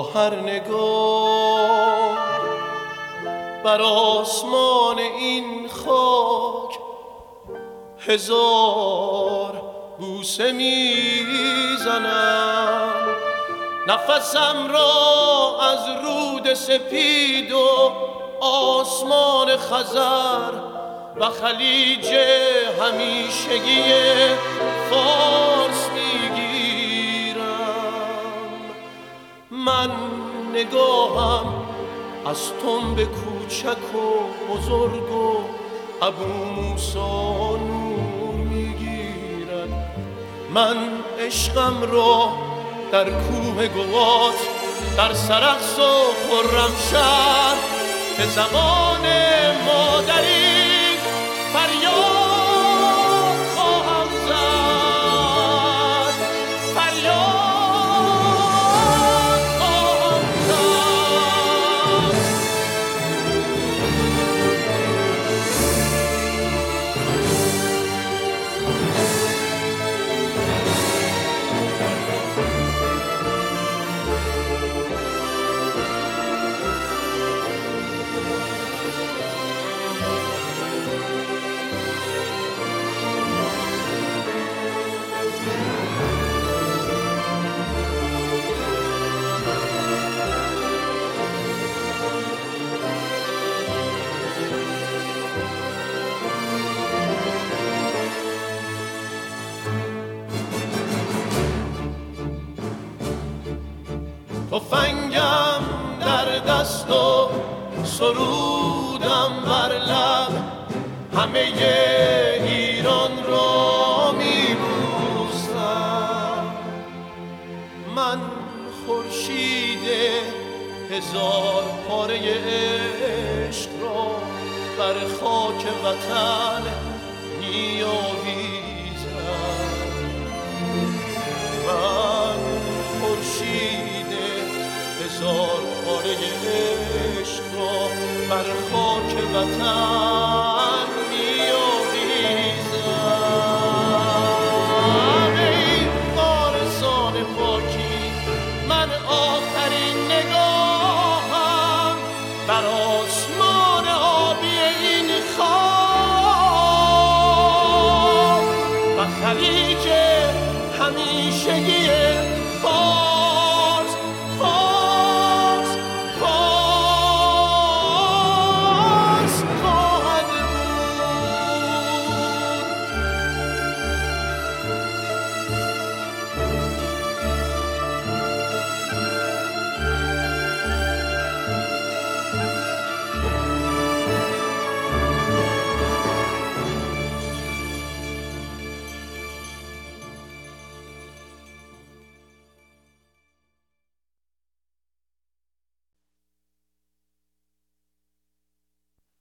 هر نگاه بر آسمان این خاک هزار بوسه میزنم. نفسم را از رود سپید و آسمان خزر و خلیج همیشگی فارس میگیرم. من نگاهم از تنب کوچک و بزرگ و ابو موسی نور میگیرد. من عشقم را در کوه گوات در سرخس و خرمشهر به زبان مادری فریاد خواهم زد، فریاد خواهم زد. تفنگم در دست و سرودم بر لب همه ایران را میبوسم. من خورشید هزار پاره عشق را بر خاک وطن میآویزم. من خورشید هزار پاره عشق را بر خاک وطن میآویزم. ای وارثان پاکی، من آخرین نگاهم بر آسمان آبی این خاک و خلیج همیشگی فارس